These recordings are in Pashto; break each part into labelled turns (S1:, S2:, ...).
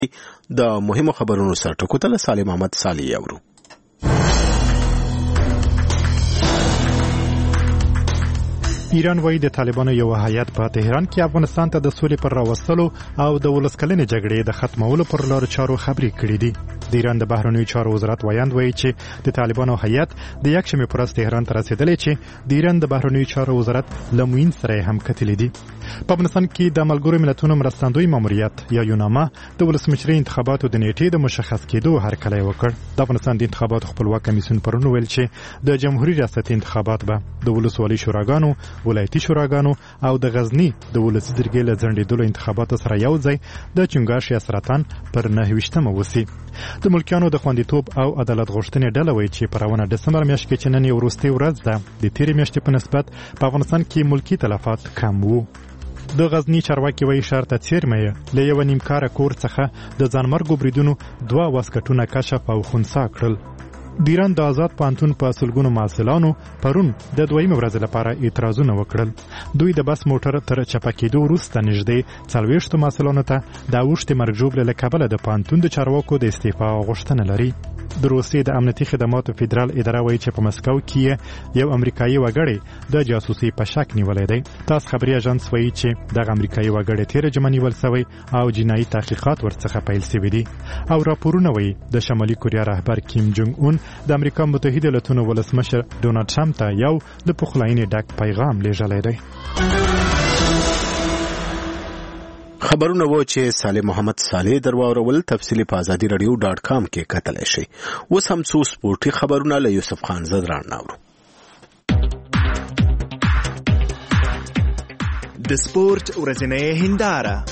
S1: د مهمو خبرونو سرټکو ته سالم احمد صالح یورو.
S2: ایران وایي د طالبانو یو هیئت په تهران کې افغانستان ته د سولې پر راوستلو او د ولسکلنې جګړې د ختمولو پر لار چارو خبرې کړې دي. د ایران د بهرنیو چارو وزارت وایاند وایي چې د طالبانو هیئت د یکشنبې په ورځ تهران ته رسیدلی چې د ایران د بهرنیو چارو وزارت له معین سره هم کتلي دي. په افغانستان کې د ملګرو ملتونو مرستندوی ماموریت یا یوناما د ولسمشرۍ انتخاباتو د نیټې د مشخص کېدو هرکلی وکړ. د افغانستان د انتخاباتو خپلواک کمیسیون پرون ویل چې د جمهوریت ریاستي انتخابات به د ولسوالۍ شوراګانو، ولایتي شوراګانو او د غزنی د ولسي جرګې له ځنډېدلو انتخاباتو سره یو ځای د چنګاښ یا سرطان پر 9 وسي. د ملکیانو د خوندیتوب او عدالت غوښتنې ډله وایي چې په روانه ډسمبر میاشت کې چې نن یې وروستۍ ورځ ده د تېرې میاشتې په نسبت په افغانستان کې ملکي تلفات کم وو. د غزنی چارواکي وایي ښار ته څیرمه له یو نیمکاره کور څخه د ځانمرګو بریدونو 2 واسکټونه کشف او خنثی کړل. د ایران د آزاد پوهنتون په سلګونو محصلانو پرون د دویمې ورځې لپاره اعتراضونه وکړل. دوی د بس موټر تر چپه کېدو وروسته نږدې 40 محصلانو ته د اوښتې مرګ ژوبلې له کبله د پوهنتون د چارواکو د استعفا غوښتنه لري. د روسیې د امنیتي خدماتو فدرال اداره وایي چې په مسکو کې یو امریکایي وګړی د جاسوسي په شک نیولې دی. تاس خبري اژانس وایي چې دغه امریکایي وګړی تیر جمعه نیول شوی او جنایي تحقیقات ورڅخه پیل شوي دي. او راپورونه وایي د شمالي کوریا رهبر کیم جونګ اون د امریکا متحده ایالاتونو ولسمشر ډونالد ټرمپ ته یو د پخلاینې ډک پیغام لیږلی دی.
S1: خبرونه وو چې سالم محمد صالح درواورول. تفصیلی په azadi.radio.com کې کتلی شي. اوس هم څو سپورټي خبرونه له یوسف خان زدران ناورو.
S3: د سپورت ورځنۍ هنداره.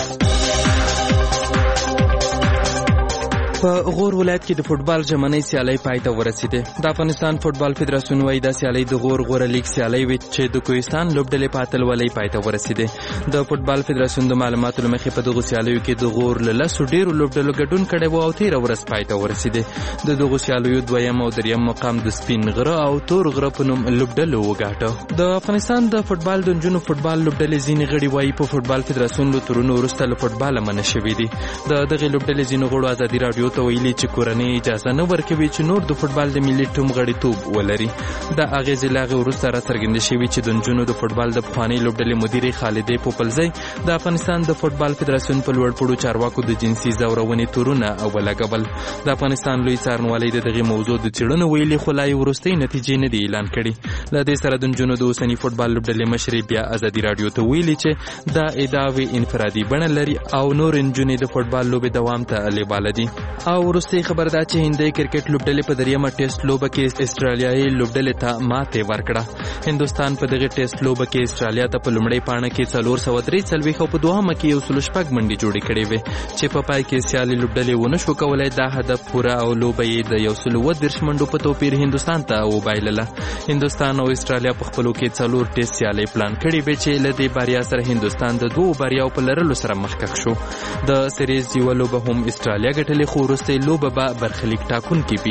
S4: په غور ولایت کې د فوټبال ژمنۍ سیالۍ پای ته ورسېده. د افغانستان فوټبال فدراسیون وايي دا سیالۍ د غور غوره لیګ سیالۍ وه چې د کوهستان لوبډلې په اتلولۍ پای ته ورسېده. د فوټبال فدراسیون د معلوماتو له مخې په دغو سیالیو کې د غور له 10 ډېرو لوبډلو ګډون کړی و او 13 ورځ پای ته ورسېده. د دغو سیالیو 2یم او 3یم مقام د سپین غره او تور غره په نوم لوبډلو وګاټه. د افغانستان د فوټبال د نجونو فوټبال لوبډلې ځینې غړي وايي په فوټبال فدراسیون له تورونو وروسته له فوټباله منع شوي دي. د دغې لوبډلې ځینو غړو ازادي راډیو ته ویلي چې کورنۍ اجازه نه ورکوي چې نور د فوټبال د ملي ټیم غړیتوب ولري. د اغېزې له هغې وروسته راڅرګندې شوي چې د نجونو د فوټبال د پخوانۍ لوبډلې مدیرې خالدې پوپلزۍ د افغانستان د فوټبال فدراسیون په لوړ پوړو چارواکو د جنسي ځورونې تورونه ولګول. د افغانستان لوی څارنوالۍ د دغې موضوع د څېړنو ویلي خو لا یې وروستۍ نتیجې نه دي اعلان کړي. له دې سره د نجونو د اوسني فوټبال لوبډلې مشرې بیا ازادي راډیو ته ویلي چې دا ادعاوې انفرادي بڼه لري او نور نجونې د فوټبال لوبې دوام ته لیواله دي. او وروستۍ خبر دا چې هندۍ کرکټ لوبډلې په 3مه ټیسټ لوبه کې استرالیایي لوبډلې ته ماتې ورکړه. هندوستان په دغه ټیسټ لوبه کې استرالیا ته په لومړۍ پاڼه کې 443 او په دوهمه کې 106 منډې جوړې کړې وې چې په پای کې سیالي لوبډلې ونه شو کولای دا هدف پوره او لوبه یې د 130 منډو په توپیر هندوستان ته وبایلله. هندوستان او استرالیا په خپلو کې 4 ټیسټ سیالۍ پلان کړې وې چې له دې بریا سره هندوستان د 2 بریاو په لرلو سره مخکښ شو. د سیریز یوه لوبه هم استرالیا ګټلې خو وروستۍ لوبه به برخلیک ټاکونکې وي.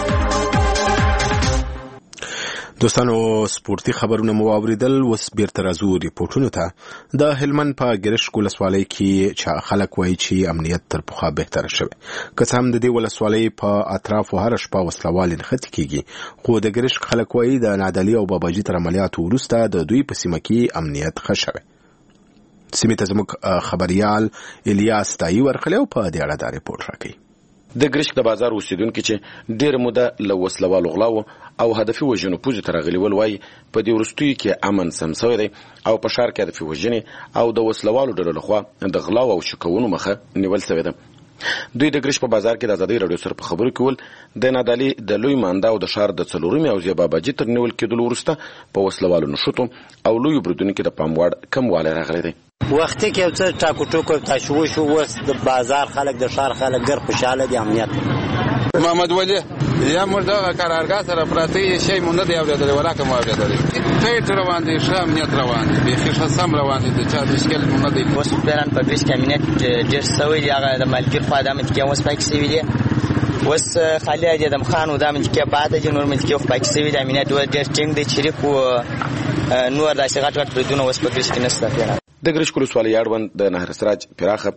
S1: دوستانو سپورتي خبرونه مو واوریدل. اوس بیرته راځو ریپورټونو ته. د هلمند په ګرشک ولسوالۍ کې چې خلک وایي چې امنیت تر پخوا بهتره شوی. که څه هم د دې ولسوالۍ په اطرافو هره شپه وسلوال نښتې کېږي خو د ګرشک خلک وایي د نادعلي او باباجي تر عملیاتو وروسته د دوی په سیمه کې امنیت ښه شوی. سیمې ته زموږ خبریال الیاس تایي ورغلی او په دې اړه دا ریپورټ راکوي.
S5: د ګرشک د بازار اوسیدونکو چې ډېر موده له وسلوالو غلاو او هدفي وژنو پوزې ته راغلي ول وایي په دې وروستیو کې امن سم شوی دی او په ښار کې هدفي وژنې او د وسلوالو ډلو لخوا د غلاو او شکونو مخه نیول شوې ده. دوی د ګرشک په بازار کې د ازادي راډیو سره په خبرو کې ول د نادعلي د لوی مانده او د ښار د 4مې او زیباباجي تر نیول کېدلو وروسته په وسلوالو نښتو او لویو بریدونو کې د پام وړ کموالی راغلی دی.
S6: وختي کې یو څه ټاکو ټوکو تشویش شو. اوس د بازار خلک د ښار خلک ډېر خوشحاله دي. امنیت
S7: محمد ولی یا موږ دغه قرارګاه سره پراته شی مونږ نه دی اورېدلی ولاکه مو اورېدلی. ټیټ روان دی، ښه امنیت روان دی، بیخي ښه سم روان دی، د چا مشکل مونږ نه دی.
S8: اوس پلان په ګرشک کې امنیت ډېر شوی دی. هغه د ملګري خوا د امنیت کې اوس پاکې شوي دي. اوس خالي ادم خان و د امنیت کې پاته دي. نور ملک کې پاکې شوي دي. امنیت ډېر ټینګ دی. چریک و نور داسې غټ غټ بریدونه اوس په ګرشک کې نشته.
S5: د ګرشک ولسوالۍ اړوند د نهر سراج پراخه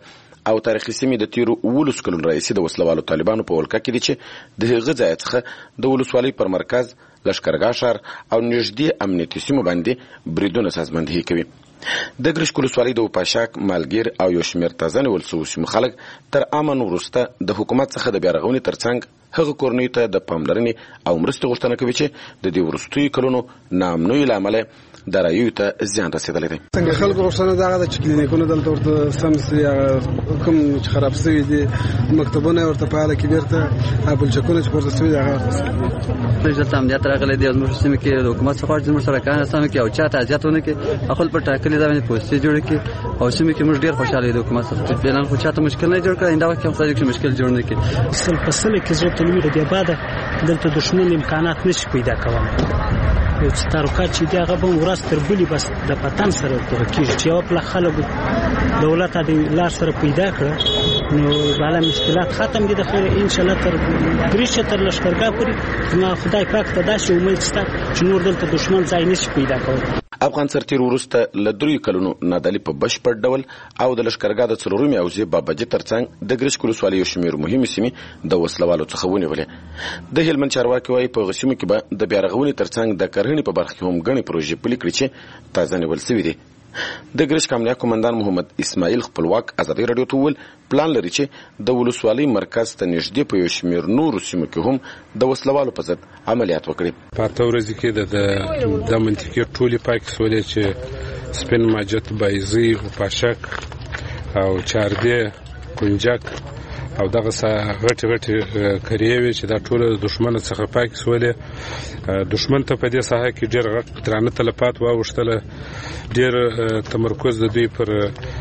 S5: او تاریخي سیمې د تیرو 12 کلونو راهیسې د وسلوالو طالبانو په ولکه کې دي چې د هغه ځای څخه د ولسوالۍ پر مرکز لشکرګاه ښار او نږدې امنیتي سیمو باندې بریدونه سازماندهي کوي. د ګرشک ولسوالۍ د پاشاک مالګیر او یو شمېر تازه نیول شوي سیمو خلک تر امن وروسته د حکومت څخه د بیارغونې ترڅنګ هغه کورنیو ته د پاملرنې او مرستې غوښتنه کوي چې د دې وروستیو کلونو ناامنیو له امله درایو ته زیان رسېدلی دی.
S9: څنګه خلکو غوښتنه دغه ده چې کلینیکونه دلته ورته سم سي، کوم چې خراب شوي دي مکتبونه ورته فعاله کړي، بیرته بلچکونه چې پورته شوي دي هغه
S10: ورته دلته امنیت راغلی دی. زموږ سیمه کې د حکومت څخه غواړي زموږ سره کار سم کړي او چاته اذیت ونه کړي، خپل په ټاکلي ځای باندې پوسټې جوړې کړي او سیمه کې موږ ډېر خوشاله یو د حکومت څخه. فعلا خو چاته مشکل نه جوړ کړی، دا وخت هم خلک مشکل جوړ نه کړي.
S11: اصل فصل کې زه ته نوې د بعد دلته دښمن امکانات نشي پیدا کوم. چې تاروکات چې دی هغه به ورځ تر بلې بس د پتن سره ورته کېږي چې یو پله خلکو دولت د لار سره پیدا کړه نو بالا مشکلات ختم دي. د خیر انشاءالله تر ګریشه تر لشکرګاه پورې ما خدای پاک ته داسې امید شته چې نور دلته دښمن ځای نشي پیدا کولی.
S5: افغان سرتیر وروسته له 3 کلونو نادلي په بشپړ ډول او د لشکرګاه د څلورمې اوزې بابجي ترڅنګ د ګرشک ولسوالۍ یو شمېر مهمې سیمې د وسلوالو څخه ونیولې. د هلمند چارواکي وایي په هغه سیمو کې به د بیارغونې ترڅنګ د کرهڼې په برخه کې هم ګڼې پروژې پلي کړي چې تازه نیول شوي دي. د ګرشک امنیه قومندان محمد اسماعیل خپلواک ازادي راډیو ته وویل پلان لري چې د ولسوالۍ مرکز ته نږدې په یو شمېر نورو سیمو کې هم د وسلوالو په ضد عملیات وکړي.
S12: په اته ورځې کې د منطقې ټولې پاکې سولې چې سپین ماجت، بایزي، پاشک او چاردې، کنجک او دغه غټې کریوي چې دا ټول د دشمن څخه پاکې سولې. دشمن ته په دې ساحه کې ډېر غټ درانه تلفات واوښتله، ډېر تمرکز د دوی پر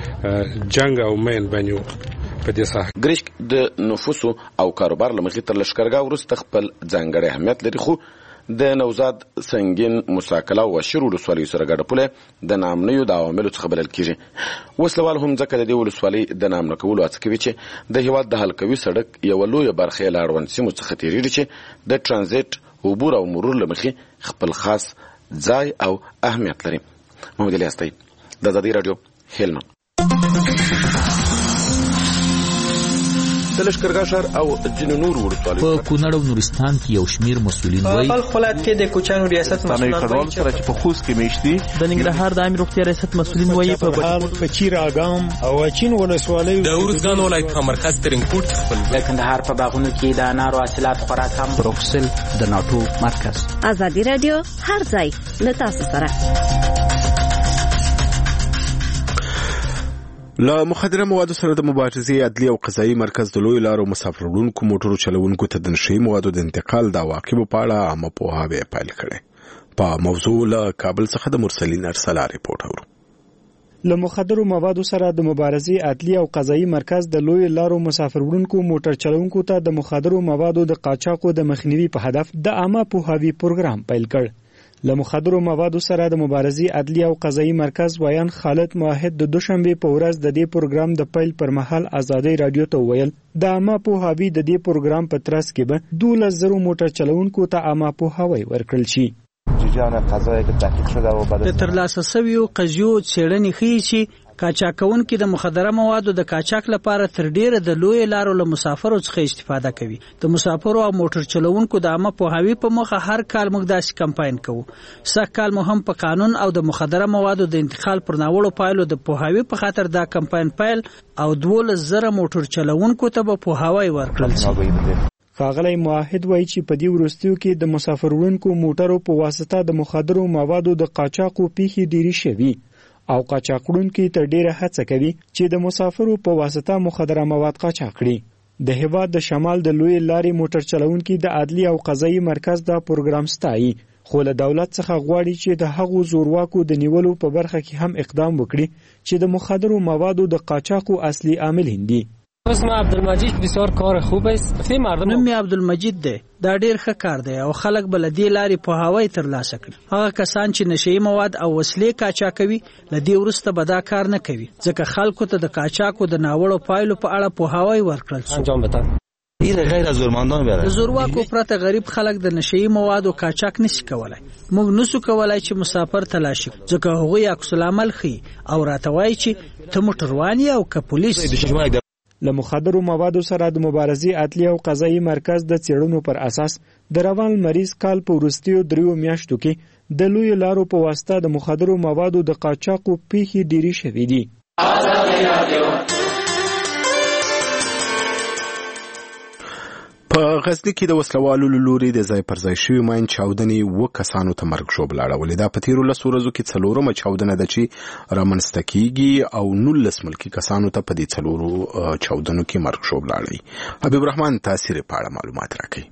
S12: جنگ او مین باندې په دې ساحه.
S5: ګرشک د نفوسو او کاروبار له مخې تر لشکرګاه وروسته خپل ځانګړی اهمیت لري، خو د نوزاد، سنگین، مساکله او شیر ولسوالیو سره ګډه پوله د ناامنیو د عواملو څخه بلل کېږي. وسلوال هم ځکه د دې ولسوالۍ د ناامنه کولو هڅه کوي چې د هېواد د حلقوي سړک یوه لویه برخه یې له اړوند سیمو څخه تېرېږي چې د ټرانزیټ، عبور او مرور له مخې خپل خاص ځای او اهمیت لري. محمد علي استی، د ازادي راډیو، هلمند. د لشکرګاه ښار او ځینو نورو ولسوالیو
S13: په کونړ او نورستان کې یو شمېر مسؤلین وایي
S14: په خپل ولایت کې د کوچیانو ریاست مسؤلین
S15: وایي چې په خوست کې میشتي
S14: د ننګرهار د عامه روغتیا ریاست مسؤلین وایي په
S16: بهار، په چیر اګام او اچین ولسوالیو
S17: د ورزګان ولایت په مرکز ترنګپورت خپل
S18: د کندهار په باغونو کې د انارو حاصلات خوراک هم
S13: بروکسل د ناټو مرکز.
S19: ازادي راډیو هر ځای له تاسو سره.
S1: له مخدره موادو سره د مبارزې عدلي او قضایي مرکز د لوی لارو مسافر وړونکو موټرو چلوونکو ته د نشهیي موادو د انتقال د عواقبو په اړه عامه پوهاوی پیل کړی. په موضوع له کابل څخه د مرسلین ارسلا ریپورت اورو.
S2: له مخدرو موادو سره د مبارزې عدلي او قضایي مرکز د لوی لارو مسافر وړونکو موټر چلوونکو ته د مخدرو موادو د قاچاقو د مخنیوي په هدف د عامه پوهاوی پروګرام پیل کړ. له مخدرو موادو سره د مبارزې عدلي او قضایي مرکز ویان خالد موحد د دوشنبه په ورځ د دې پروګرام د پیل پر مهال ازادي رادیو ته ویل د عامه پوهاوی د دې پروګرام په ترڅ کې به 12,000 موټر چلوونکو ته عامه پوهاوی ورکړل شي.
S20: جریان قضایی که تحقیق شده و بعد
S14: د ترلاسه شویو قضیو څېړنې ښیي چې قاچاقونکي د مخدره موادو د قاچاق لپاره تر ډیره د لوی لارو له مسافرو څخه استفاده کوي. د مسافرو او موټر چلوونکو د عامه پوهاوی په مخه هر کال موږ داسې کمپاین کوو. سږ کال مو هم په قانون او د مخدره موادو د انتقال پر ناوړو پایلو د پوهاوی په خاطر دا کمپاین پیل او 12,000 موټر چلوونکو ته به پوهاوی ورکړل شي.
S2: ښاغلی موحد وایي چې په دې وروستیو کې د مسافر وړونکو موټرو په واسطه د مخدرو موادو د قاچاقو پیښې ډېرې شوي او قاچاق وړونکي تر ډیره هڅه کوي چې د مسافرو په واسطه مخدره مواد قاچاق کړي. د هېواد د شمال د لوی لارې موټر چلوونکي د عدلي او قضایي مرکز دا پروګرام ستایي، خو له دولت څخه غواړي چې د هغو زورواکو د نیولو په برخه کې هم اقدام وکړي چې د مخدرو موادو د قاچاقو اصلي عامل دي.
S21: اسم عبدالمجید بسیار کار خوب است.
S14: نوم عبدالمجید دی. دا ډیر ښه کار دی او خلک بل دی لاري پوهاوی ترلاسه کړي. هغه کسان چې نشئی مواد او وسلې قاچاقوي لدی ورسته به دا کار نه کوي ځکه خلکو ته د قاچاقو د ناوړو پایلو په اړه پوهاوی ورکړل شي.
S21: انجام بده.
S20: این غیر از زورمندان بیاره.
S14: زورواکو پرته غریب خلک د نشئی موادو قاچاق نشي کولای. موږ نسو کولای چې مسافر تلاشي ځکه هغه عکس العمل خي او راتوي چې ته موټروان او که پولیس
S3: له مخدرو موادو سره د مبارزې عدلي او قضایي مرکز د څېړنو پر اساس د روان مریض کال په وروستیو 3 میاشتو کې د لویو لارو په واسطه د مخدرو موادو د قاچاقو پیښې ډېرې شوې دي.
S1: په غزني کې د وسلوالو له لوري د ځای پر ځای شوي ماین چاودنې 2 کسانو ته مرګ ژوبله اړولې ده. په تېرو 10 ورځو کې 4مه چاودنه ده چې رامنځته کیږي او 19 ملکي کسانو ته په دې 4 چاودنو کې مرګ ژوبله اړوي. حبیب الرحمن تاثیر په اړه معلومات راکوي.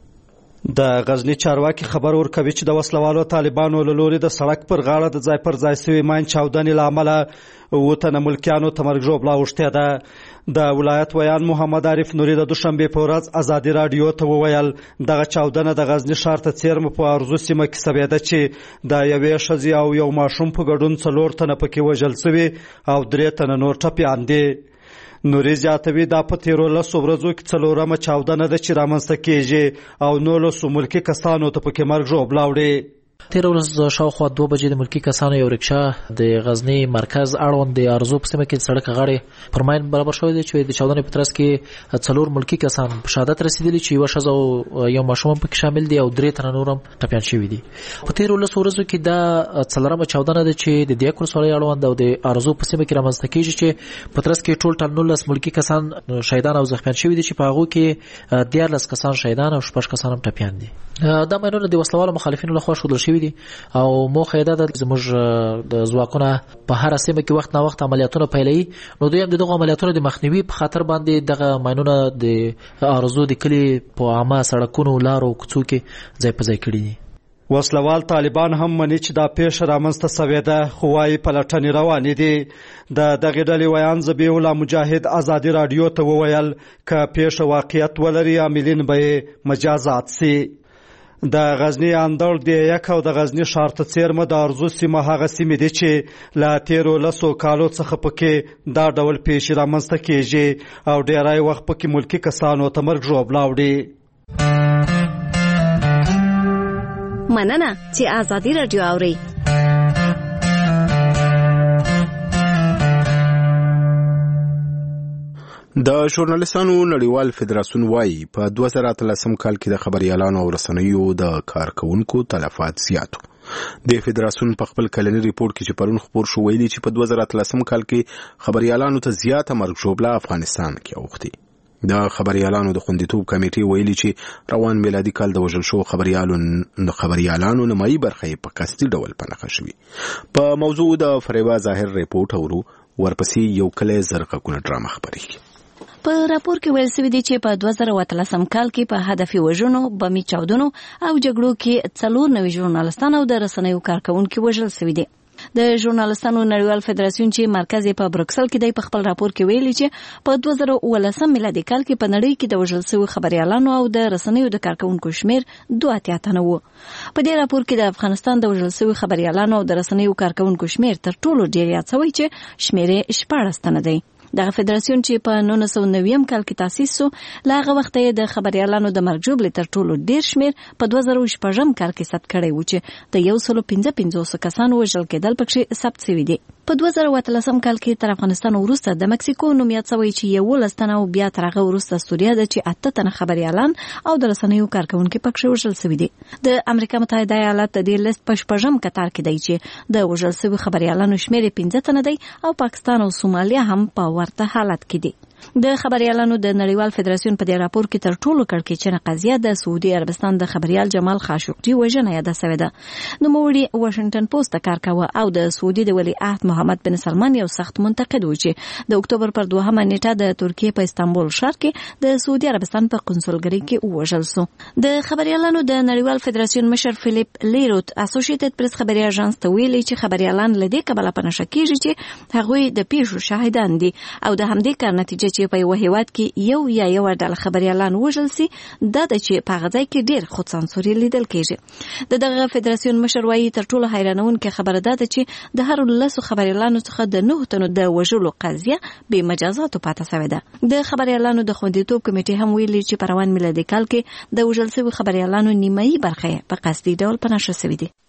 S22: د غزنی چارواکي خبر ورکوي چې د وسلوالو طالبانو له لوري د سړک پر غاړه د ځای پر ځای سوي ماین چاودنې له امله 7 تنه ملکیانو ته مرګ ژوبله اوښتې ده. د ولایت ویان محمد عارف نوري د دوشنبې په ورځ ازادي راډیو ته وویل دغه چاودنه د غزنی ښار ته څیرمه په ارزو سیمه کې سوې ده چې د یوې ښځې او یو ماشوم په ګډون 4 تنه پکې وژل سوي او 3 تنه نور ټپیان دي. نوري زیاتوي دا په تیرو 10 ورځو کې 4مه چاودنه ده چې رامنځته کیږي او 19 ملکي کسانو ته پکې مرګ ژوبله وړي.
S23: تیر ورځ شاوخوا 2 بجې د ملکي کسانو یو رکشا د غزنی مرکز اړوند د ارزو په سیمه کې سړک غاړې پر ماین برابر شوی دی چې د چاودنې په ترڅ کې 4 ملکي کسان په شهادت رسیدلي چې یو ښځه او یو ماشوم پکې شامل دي او 3 تنه نور هم ټپیان شوي دي. په تیر 10 ورځو کې دا 4مه چاودنه ده چې د دیاکور سولې اړوند او د ارزو په سیمه کې رامنځته کیږي چې په ترڅ کې ټول 19 ملکي کسان شهیدان او زخمیان شوي دي چې په هغه کې 14 کسان شهیدان او 6 کسان هم ټپیان دي. دا ماینونه د وسلوالو مخالفینو لخوا ښودل شوي دي او موخه یې ده زموږ د ځواکونه په هر سیمه کې وخت نه وخت عملیاتونه پیلوي. نو دوی هم دغه عملیاتونو د مخنیوي په خاطر باندې دغه ماینونه د ارزو د کلي په عامه سړکونو لارو کوڅو کې ځای په ځای کړي دي.
S22: وسلوال طالبان هم مني چې دا پیښه رامنځته سوې ده خو وايي پلټنې روانې دي. د دغې ډلې ویان ذبیح الله مجاهد ازادي راډیو ته وویل که پیښه واقعیت ولري عاملین به یې مجازات سي. د غزنی اندړ د یک او د غزنی ښار ته څیرمه د ارزو سیمه هغه سیمې دي چې له تیرو 10 کالو څخه پکې دا ډول پیښې رامنځته کیږي او ډیری وخت پکې ملکي کسانو ته مرګ ژوبله وړي.
S19: مننه چې ازادي راډیو اوري.
S1: د ژورنالستانو نړیوال فدراسیون وايي په 2013 کال کې د خبريالانو او رسنیو د کارکونکو تلفات زیاتو. د فدراسیون په خپل کلنی ریپورت کې چې پرون خبر شو ویلي چې په 2013 کال کې خبريالانو ته زیاته مرګ ژوبله افغانستان کې اوښتي. د خبريالانو د خوندیتوب کمیټې ویلي چې روان میلادي کال د وژل شو خبريالانو نمایي برخه په قصدي ډول پنهخه شوي. په موضوع د فریبا ظاهر ریپورت اورو ورپسې یو کله زرغونه ډرامه خبرېږي.
S19: په راپور کې ویل شوی دی چې په 2013 کال کې په هدفي وژنو، بمي چاودنو او جګړو کې 4 نوي ژورنالستان او د رسنیو کارکونکو وژل شوي دي. د ژورنالستانو نړیوال فدراسیون چې مرکز یې په بروکسل کې دی په خپل راپور کې ویلي چې په 2013 میلادي کال کې په نړۍ کې د وژل شوي خبريالانو او د رسنیو د کارکونکو شمیر 82 تنه و. په دې راپور کې د افغانستان د وژل شوي خبريالانو او د رسنیو کارکونکو شمیر تر ټولو ډیر یاد شوی چې شمیر 14 تنه دی. دغه فدراسیون چې په 1990 کال کې تاسیس شو لا هغه وخت یې د خبريالانو د مرګ ژوبلې تر ټولو ډیر شمیر په 2014 کال کې ثبت کړی و چې د 155 کسانو وژل کېدل پکې ثبت شوي دي. په 2013 کال کې تر افغانستان وروسته د مکسیکو نوم یاد شوی چې 11 تنه او بیا تر هغه وروسته سوریه ده چې 8 تنه خبريالان او د رسنیو کارکونکو پکې وژل شوي دي. د امریکا متحده ایالات د دې لیست په شپږم کتار کې دی چې د وژل شوي خبريالانو شمیر 15 تنه دی او پاکستان او سومالیا هم په ورته حالت کې دي. د خبريالانو د نړیوال فدراسیون په دې راپور کې تر ټولو کړکېچنه قضیه د سعودي عربستان د خبريال جمال خاشقجي وژنه یاد شوې ده. نوموړي واشنگټن پوسټ ته کار کاوه او د سعودي د ولی عهد محمد بن سلمان یو سخت منتقد و چې د اکتوبر پر 2 نیټه د ترکیه په استانبول ښار کې د سعودي عربستان په قنصلګرۍ کې وژل شو. د خبريالانو د نړیوال فدراسیون مشر فلیپ لیروت اسوسییټډ پریس خبري اژانس ته ویلي چې خبريالان لدې کبله په نشه کېږي چې هغوی د پیښو شاهدان دي او د همدې کار نتیجه چې په یو هیواد کې یو ډول خبريالان وژل سي دا د چې په غځای کې ډیر خود سانسوري لیدل کېږي. دغه فدراسیون مشر وايي تر ټولو حیرانونکې خبره ده چې د هر 10 خبريالانو څخه د 9 تنو د وژلو قضیه به مجازاتو پاتې شوې ده. د خبريالانو د خوندیتوب کمیټې هم ویلي چې په روان میلادي کال کې د وژل شوي خبريالانو نیمایي برخه په قصدي ډول پنهشه شوې دي.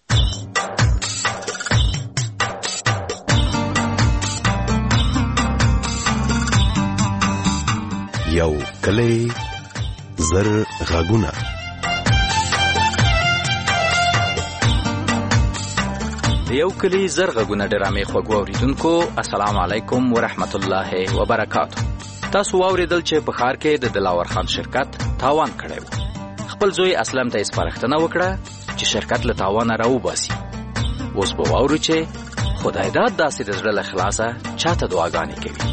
S1: یو کلی زر غږونه.
S4: یو کلی زر غږونه ډرامې خوږو اوریدونکو السلام علیکم ورحمت الله وبرکاتو. تاسو واوریدل چې په ښار کې د دلاور خان شرکت تاوان کړی و. خپل زوی اسلم ته یې سپارښتنه وکړه چې شرکت له تاوانه راوباسي. اوس به واورو چې خدای داد داسې د زړه له خلاصه چاته دعاګانې کوي.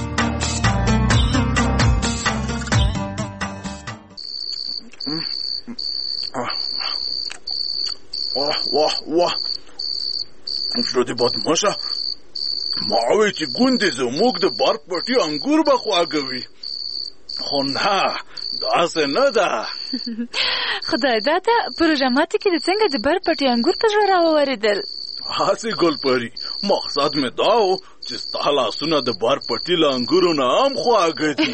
S6: واه واه زړه دې بدماشه، ما وی چې ګوندې زموږ د بار پټي انګور به خواږوي، خو نه داسې نه ده.
S7: خدای داده پروژه ماته کې د څنګه د بار پټي انګور په زړه راووریدل؟
S6: هسې ګلپري مقصد مې دا و چې ستا لاسونه د بار پټي له انګورو نه هم خواږه دي.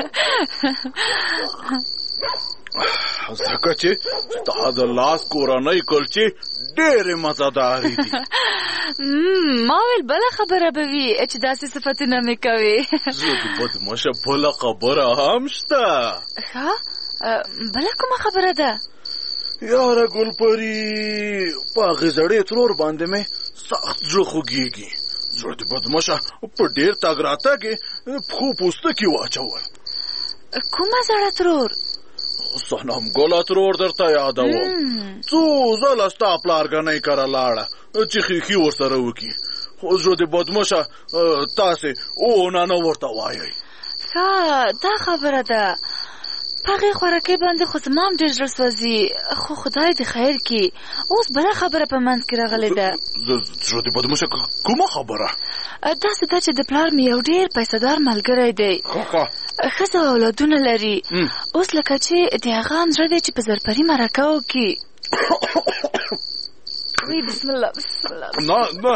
S6: ځکه چې ستا د لاس کورنۍ کلچې ډېرې مزهدارې دي.
S7: ما ویل بله خبره به وي چې داسې صفتونه مې کوي.
S6: زه د بدماشه بله خبره هم شته.
S7: ښه بله کومه خبره ده؟
S6: یاره ګلپري په هغې زړې ترور باندې مې سخت زړه خوږېږي. زړه د بدماشه په ډېر تګ راتګ یې پښو پوستکي واچول.
S7: کومه زړه ترور؟
S6: صنم ګله ترور درته یادوم. څو ځله ستا پلارګنۍ کره لاړه چې خیخي ورسره وکړي، خو زړه د بدماشه تاسې نه ورته وایئ.
S7: ښه دا خبره ده. په هغې خوراکۍ باندې خو زما هم ډېر زړه سوځي، خو خدای دې خیر کړي. اوس بله خبره په منځ کې راغلې ده.
S6: زړه د بدماشه کومه خبره؟
S7: داسې ده چې د پلار مې یو ډېر پیسهدار ملګری دی، ښځه او اولادونه لري. اوس لکه چې د هغه هم زړه دی چې په زرپري مرکه وکړي. وی بسم الله بسم الله.
S6: نه نه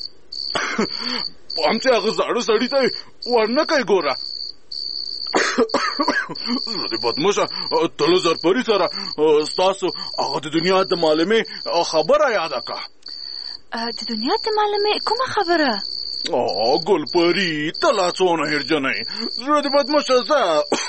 S6: پام چې هغه زاړه سړي ته ورنه کوي. ګوره زړه د بدماشه تل زرپري سره ستاسو هغه د دنیا د معلمې خبره یاده کړه.
S7: د دنیا د معلمې کومه خبره؟
S6: ګلپري ته لا څونه هېرجنۍ. زړه د بدماشه زه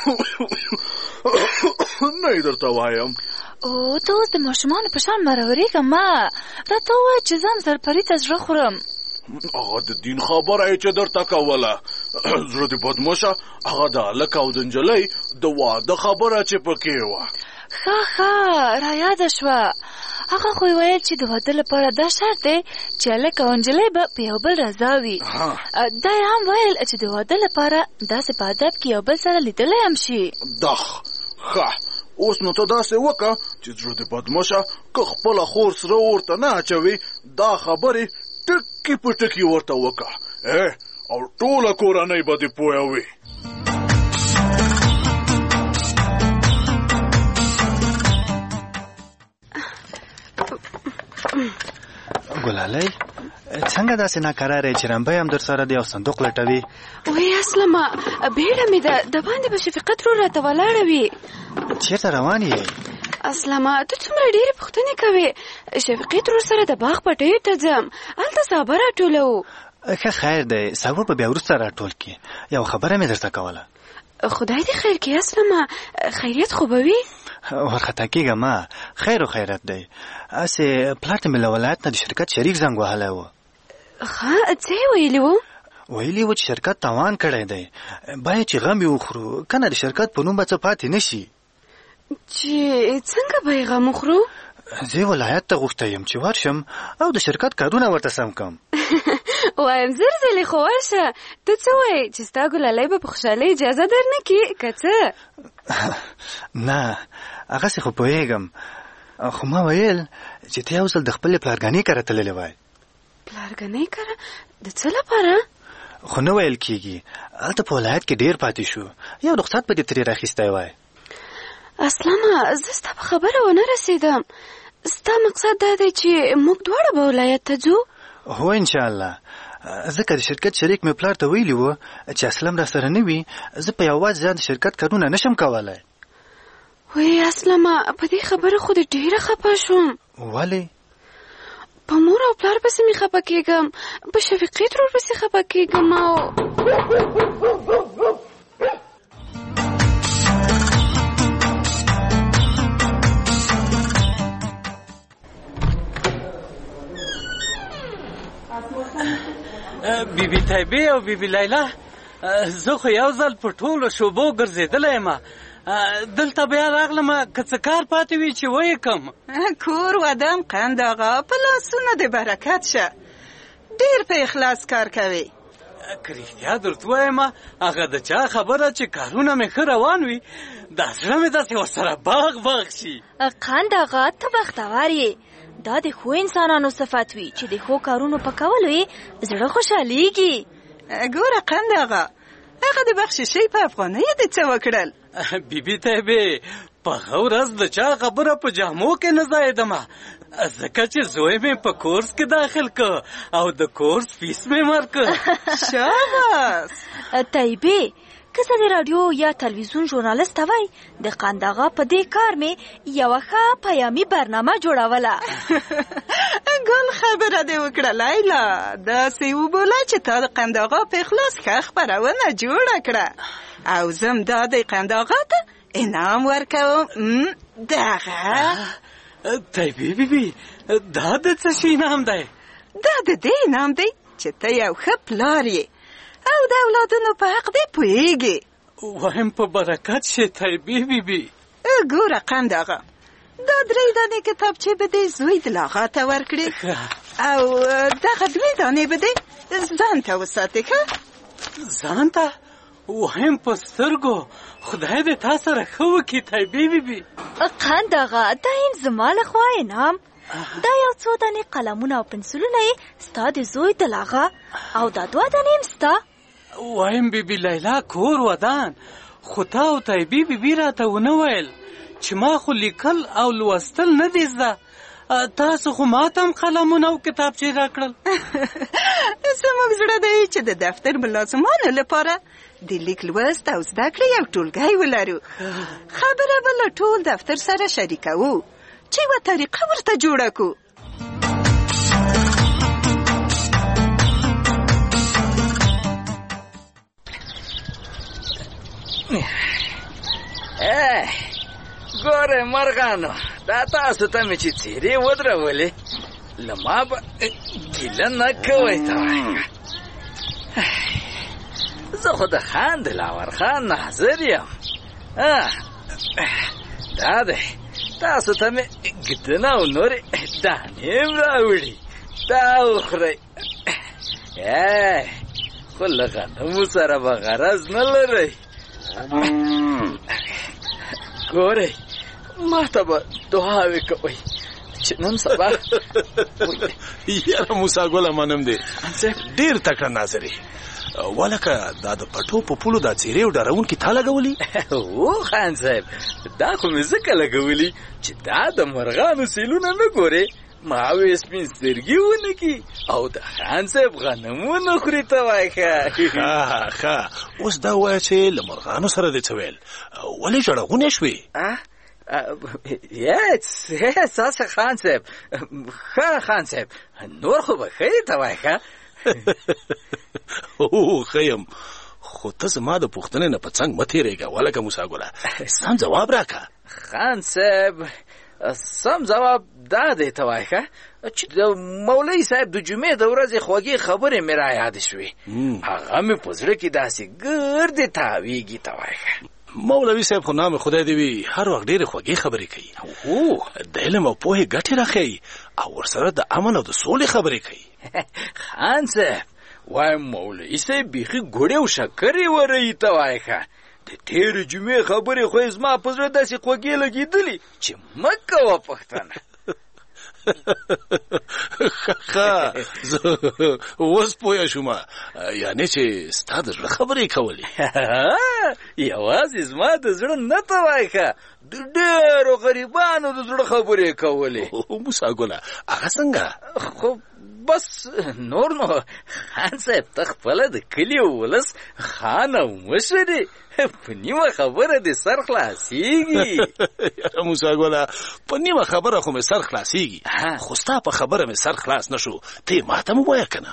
S6: نه یې درته وایم.
S7: ته اوس د ماشومانو په شان مرورېږه مه. راته ووایه چې زه هم زرپري ته زړه خورم.
S6: هغه د دین خبره یې چې درته کوله. زړه د بدماشه هغه د هلک او د نجلۍ د واده خبره چې پکې وه.
S7: ښه رایاده شوه. هغه خو یې ویل چې د واده لپاره دا شرط دی چې هلک او نجلۍ به په یو بل رضا وي. دا یې هم ویل چې د واده لپاره داسې په ادب کې یو بل سره لیدلی هم شي.
S6: ښه اوس نو ته داسې وکړه چې زړه د بدماشه که خپله خور سره ورته نه اچوي، دا خبرې ټکي په ټکي ورته وکړه او ټوله کورنۍ به دې پوه وي.
S24: ګلالۍ څنګه داسې ناکراره چې رمبی هم در سره دی او صندوق لټوي؟
S7: وی اسلمه بیړه مې ده، د باندې به شفیقه ترور راته ولاړه وي.
S24: چېرته روان یې؟
S7: اسلمه ته څومره ډېرې پوښتنې کوې. شفیقې ترور سره د باغ پټیو ته ځم، هلته سابه راټولوو.
S24: ښه خیر دی، سابه به بیا وروسته راټول کړي. یو خبره مې درته کوله.
S7: خدای دې خیر کړي اسلمه، خیریت خو به وي؟
S24: ورخطا کېږه ما، خیر و خیرت دی. هسې پلار ته مې له ولایت نه د شرکت شریک زنګ وهلی و.
S7: ښه څه یې ویلي وو؟
S24: ویلي و چې شرکت تاوان کړی دی، باید چې غم یې وخورو، که نه د شرکت په نوم به څه پاتې نه شي.
S7: چې څنګه به یې غم وخورو؟
S24: زه ولایت ته غوښتی یم چې ورشم او د شرکت کارونه ورته سم کړم.
S7: وایم زر ځلې خو ورشه. ته څه وایې چې ستا ګلالۍ به په خوشحالۍ اجازه در نه کړي که څه؟
S24: نه هغسې خو پوهېږم، خو ما ویل چې ته یو ځل د خپلې پلارګانې کره تللی وای.
S7: پلارګانۍ کره د څه لپاره؟
S24: خو نه ویل کېږي، هلته په ولایت کې ډېر پاتې شو، یو رخصت به دې ترې راخیستی وای.
S7: اسلامه زه ستا په خبره ونه رسېدم. ستا مقصد دا دی چې موږ دواړه به ولایت ته ځو؟
S24: هو انشاءالله. ځکه د شرکت شریک مې پلار ته ویلي و چې اسلم را سره نه وي، زه په یوازې ځان د شرکت کارونه نشم کولی.
S7: وی اسلامه په دې خبره خو دې ډېره خفه شوم.
S24: ولې؟
S7: په مور او پلار پسې مې خفه کېږم، په شفیقې ترور پسې خفه کېږم او
S8: بیبي طیبې او بیبي لیلا، زه خو یو ځل په ټولو شوبو ګرځېدلی یم، دلته بیا راغلم که څه کار پاتې وي چې ویې کم.
S9: کور ودان قند آقا، په لاسونه د برکت شه، ډېر په اخلاص کار کوي.
S8: که رښتیا درته ووایم هغه د چا خبره چې کارونه مې ښه روان وي دا زړه مې داسې ورسره باغ باغ شي.
S7: قند آقا ته بختور یې، دا د ښو انسانانو صفت وي چې د ښو کارونو په کولو یې زړه خوشحالیږي.
S9: ګوره قند آقا، هغه د بخششۍ په افغانیو دې څه وکړل؟
S8: بیبي طیبې، په هغه ورځ د چا خبره په جامو کې نه ځایېدمه، ځکه چې زوی مې په کورس کې داخل که او د کورس فیس مې ورکه.
S9: شاباس.
S7: طیبې، که زه د راډیو یا تلویزیون ژورنالسته وای، د قند آقا په دې کار مې یوه ښه پیامي برنامه جوړوله.
S9: ګل خبره دې وکړه لیلا، داسې وبوله چې تا د قند آقا په اخلاص ښه خپرونه جوړه کړه، او زم دا د قند آقا ته انعام ورکوم. دغه
S8: طیبې بیبي، دا د څه شي انعام دی؟
S9: دا د دې انعام دی چې ته یو ښه پلار یې او د اولادونو په حق دې پوهېږي.
S8: وایم په برکت شي طیبې بیبي.
S9: ګوره قند آقا، دا 3 دانې کتابچې به دې زوی د لاغا ته ورکړې او دغه 2 دانې به دې ځان ته وساتې. ښه
S8: ځان ته؟ وایم په سترګو، خدای دې تا سره ښه وکړي طیبې بیبي.
S7: قند آقا، دا زما له خوا انعام، دا یو څو دانې قلمونه او پنسلونه یې ستا د زوی د لاغا او دا 2 دانې هم ستا.
S8: وایم بیبي لیلا کور ودان، خو تا او طیبې بیبي راته ونه ویل چې ما خو لیکل او لوستل نه دي زده، تاسو خو ماته هم قلمونه او کتابچې راکړل.
S9: زموږ زړه دی چې د دفتر ملازمانو لپاره د لیک لوست او زده کړې یو ټولګی ولرو. خبره به له ټول دفتر سره شریکوو چې یوه طریقه ورته جوړه کړو.
S10: ګوره مرغانو، دا تاسو ته مې چې څیرې ودرولې، له ما به ګیله نه کوئ. زه خو د خان دلاور خان ناظر یم. دا دی تاسو ته مې ګدنه او نورې دانې هم راوړي، دا وخورئ. خو له غنمو سره به غرض نه لرئ. ګورئ، ما ته به دعاوې کوئ چې نن سبا.
S11: یاره موسی ګله منم دی، ډېر تکړه ناظر یې، ولکه دا د پټو په پولو دا څیرې او ډارونکي تا لګولي؟
S10: او خان صاحب، دا خو مې ځکه لګولي چې دا د مرغانو سیلونه نه ګورې، ما وې سپین سترګې ونه کي او د خان صاحب غنمونه خوري. ته وایې
S11: ښه، اوس دا وایه چې له مرغانو سره دې څه ویل، ولې ژړغونې شوې؟
S10: څه خان صاحب، ښه خان صاحب، نور خو به ښه. ته وایې ښه.
S11: او ښه یم، خو ته زما د پوښتنې نه په څنګ مه تېرېږه. ولکه موسی ګله، سم جواب راکړه.
S10: خان صاحب، سم جواب دا دی ته وایې ښه چې د مولوي صاحب د جمعې د ورځې خوږې خبرې مې را یادې شوې، هغه مې په زړه کې داسې ګردې تاویږي. ته وایې ښه.
S11: مولوي صاحب خو نام خدای دې وي، هر وخت ډېرې خوږې خبرې کوي، د علم او پوهې ګټې راښیي او ورسره د امن او د سولې خبرې کوي.
S10: خان صاحب، وایم مولوي صاحب بیخي ګوړې او شکرې ورئي. ته وایې ښه. د تېرې جمعې خبرې خو یې زما په زړه داسې خوږې لګېدلې چې مه کوه پوښتنه.
S11: ښه، زه اوس پوه شوم، یعنې چې ستا د زړه خبرې کولې.
S10: یوازې زما د زړه نه، ته وایې ښه، د ډېرو غریبانو د زړه خبرې کولې.
S11: موسی ګله، هغه څنګه؟
S10: خو بس نور نو خان صاحب، ته خپله د کلي ولس خان او مشر یې، په نیمه خبره دې سر خلاصېږي.
S11: موسی ګله، په نیمه خبره خو مې سر خلاصېږي، خو ستا په خبره مې سر خلاص نه شو. ته یې ما ته مه وایه که نه.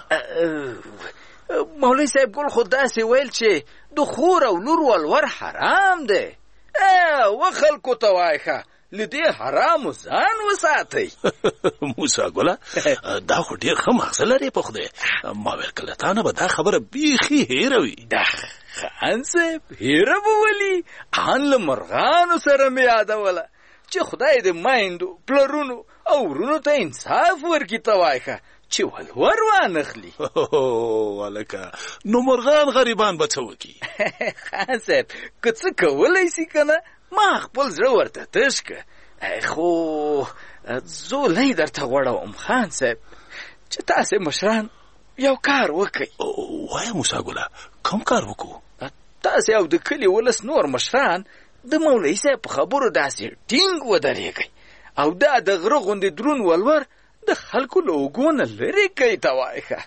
S10: مولوي صاحب ګل خو داسې ویل چې د خور او لور ولور حرام دی. و خلکو ته وایې ښه، لدې حرامو ځان وساتئ.
S11: موسی ګله دا خو ډېر ښه مغزه لري په خدای. ما ویل که له تا نه به دا خبره بیخي هېره وي.
S10: خان صاحب هېره به ولي؟ ان له مرغانو سره مې یادوله چې خدای د میندو پلرونو او ورونو ته انصاف ورکړي ته وایښه چې ولور وانخلي.
S11: هلکه نو مرغان غریبان به څه وکړي؟
S10: خان صاحب که څه کولی سي که نه ما خپل زړه ورته تش که، خو زولی درته غوړوم خان صاحب چې تاسې مشران یو کار وکئ.
S11: وایه موسی ګله کوم کار وکړو؟
S10: تاسې او د کلي ولس نور مشران د مولوي صاحب په خبرو داسې ټینګ ودرېږئ او دا د غره غوندې دروند ولور د خلکو له اوږو نه لرې کوي ته وایښه.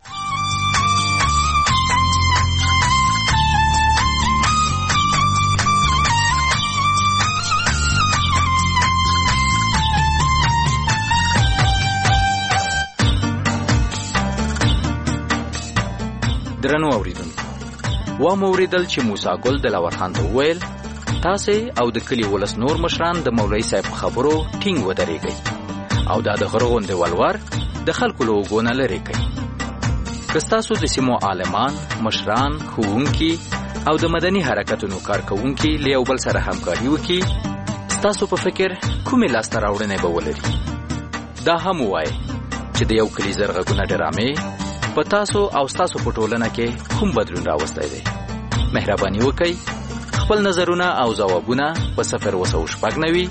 S4: درنو اوریدونکو، وامو اوریدل چې موسی ګل دلاور خان ته وویل تاسې او د کلي ولس نور مشران د مولوي صاحب په خبرو ټینګ ودرېږئ او دا د غره غوندې ولور د خلکو له اوږو نه لرې کوي. که ستاسو د سیمو عالمان، مشران، ښوونکي او د مدني حرکتونو کارکوونکي له یو بل سره همکاري وکړي، ستاسو په فکر کومې لاسته راوړنې به ولري؟ دا هم ووایئ چې د یو کلي زرغږونه ډرامې په تاسو او ستاسو په ټولنه کې کوم بدلون راوستی دی. مهرباني وکئ خپل نظرونه او ځوابونه په 090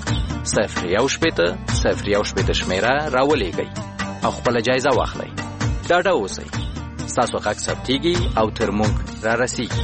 S4: 016 شمیره راولېږئ او خپله جایزه واخلئ. ډاډه اوسئ، ستاسو غږ ثبتېږي او تر موږ رارسېږي.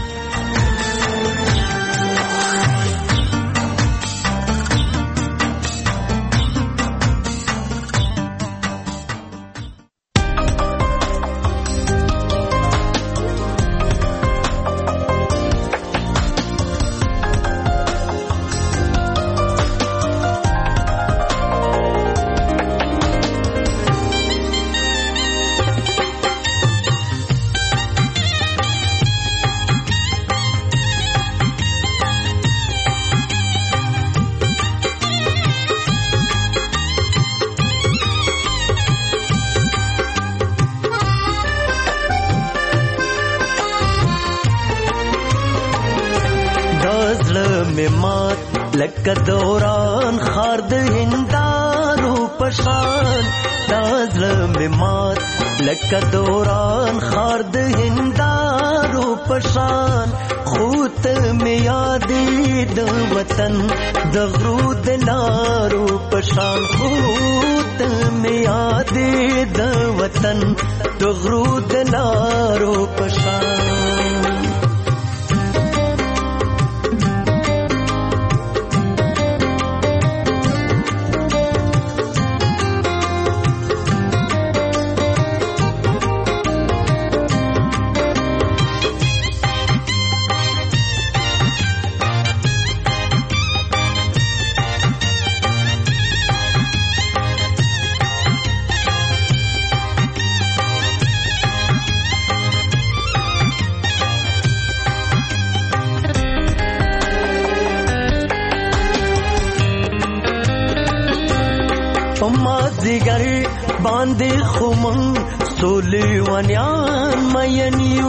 S5: لکه دوران خار د هندارو پشان، دا زړه مې مات لکه دوران خار د هندارو پشان، خو ته مې یادې د وطن د غرو د لارو پشان، خو ته مې یادې د وطن د غرو د لارو پشان. مازدیګر باندې خمن سولې ونیان مینیو،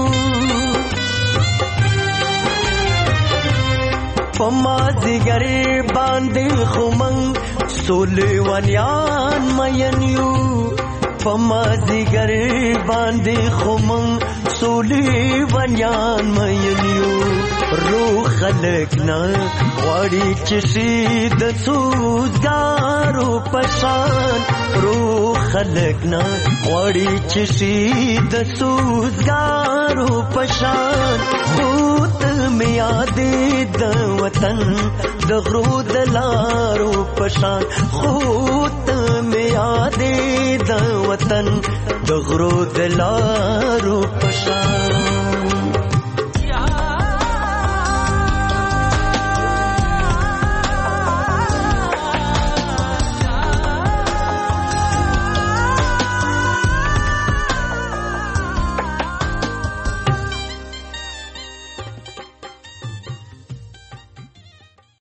S5: په مازدیګر باندې خمن سولې ونیان مینیو، په مازدیګر باندې خمن سولې ونیان مینیو، روح خلق نه غواړي چې شي د سوزګارو پشان، روح خلق نه غواړي چې شي د سوزګارو پشان، خو ته مې یادې د وطن د غرو د لارو پشان، خو ته مې یادې د وطن د غرو د لارو پشان.